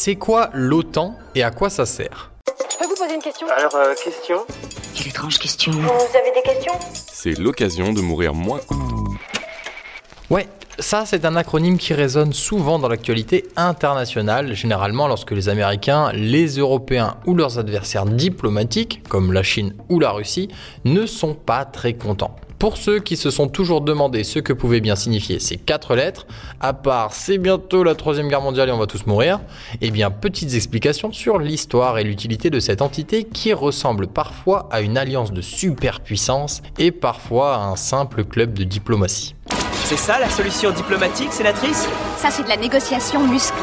C'est quoi l'OTAN et à quoi ça sert ? Je peux vous poser une question ? Alors, question ? Quelle étrange question. Vous avez des questions ? C'est l'occasion de mourir moins. Ouais, ça c'est un acronyme qui résonne souvent dans l'actualité internationale, généralement lorsque les Américains, les Européens ou leurs adversaires diplomatiques, comme la Chine ou la Russie, ne sont pas très contents. Pour ceux qui se sont toujours demandé ce que pouvaient bien signifier ces 4 lettres, à part c'est bientôt la 3e guerre mondiale et on va tous mourir, eh bien petites explications sur l'histoire et l'utilité de cette entité qui ressemble parfois à une alliance de superpuissance et parfois à un simple club de diplomatie. C'est ça la solution diplomatique, sénatrice ? Ça, c'est de la négociation musclée.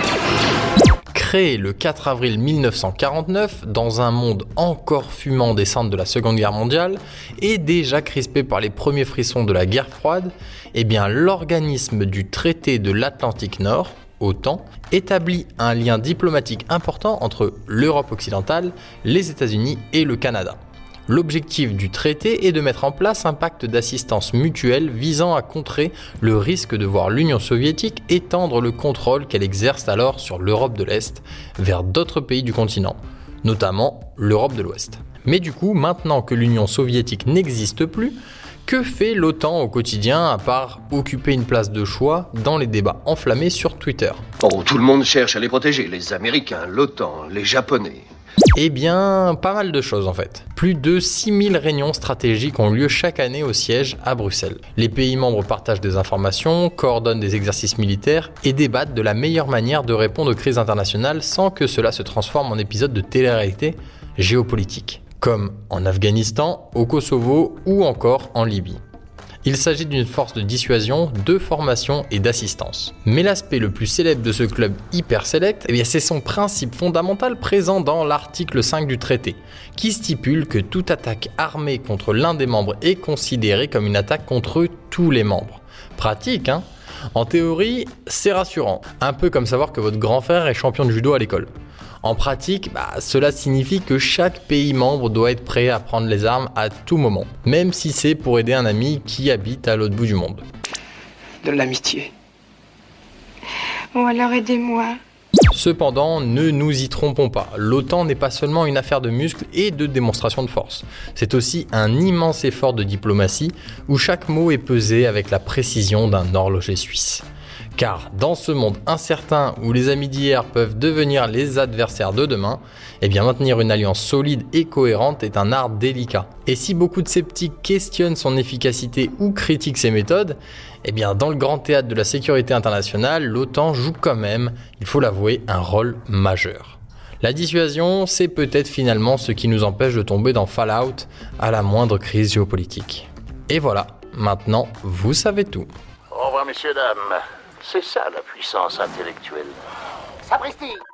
Créé le 4 avril 1949 dans un monde encore fumant des cendres de la Seconde Guerre mondiale et déjà crispé par les premiers frissons de la guerre froide, eh bien l'organisme du traité de l'Atlantique Nord, OTAN, établit un lien diplomatique important entre l'Europe occidentale, les États-Unis et le Canada. L'objectif du traité est de mettre en place un pacte d'assistance mutuelle visant à contrer le risque de voir l'Union soviétique étendre le contrôle qu'elle exerce alors sur l'Europe de l'Est vers d'autres pays du continent, notamment l'Europe de l'Ouest. Mais du coup, maintenant que l'Union soviétique n'existe plus, que fait l'OTAN au quotidien à part occuper une place de choix dans les débats enflammés sur Twitter ? Oh, tout le monde cherche à les protéger, les Américains, l'OTAN, les Japonais. Eh bien, pas mal de choses en fait. Plus de 6000 réunions stratégiques ont lieu chaque année au siège à Bruxelles. Les pays membres partagent des informations, coordonnent des exercices militaires et débattent de la meilleure manière de répondre aux crises internationales sans que cela se transforme en épisode de télé-réalité géopolitique, comme en Afghanistan, au Kosovo ou encore en Libye. Il s'agit d'une force de dissuasion, de formation et d'assistance. Mais l'aspect le plus célèbre de ce club hyper select, c'est son principe fondamental présent dans l'article 5 du traité, qui stipule que toute attaque armée contre l'un des membres est considérée comme une attaque contre tous les membres. Pratique, hein ? En théorie, c'est rassurant, un peu comme savoir que votre grand frère est champion de judo à l'école. En pratique, cela signifie que chaque pays membre doit être prêt à prendre les armes à tout moment, même si c'est pour aider un ami qui habite à l'autre bout du monde. De l'amitié. Bon alors aidez-moi. Cependant, ne nous y trompons pas, l'OTAN n'est pas seulement une affaire de muscles et de démonstration de force. C'est aussi un immense effort de diplomatie où chaque mot est pesé avec la précision d'un horloger suisse. Car dans ce monde incertain où les amis d'hier peuvent devenir les adversaires de demain, maintenir une alliance solide et cohérente est un art délicat. Et si beaucoup de sceptiques questionnent son efficacité ou critiquent ses méthodes, dans le grand théâtre de la sécurité internationale, l'OTAN joue quand même, il faut l'avouer, un rôle majeur. La dissuasion, c'est peut-être finalement ce qui nous empêche de tomber dans Fallout à la moindre crise géopolitique. Et voilà, maintenant vous savez tout. Au revoir messieurs, dames. C'est ça la puissance intellectuelle. Sapristi!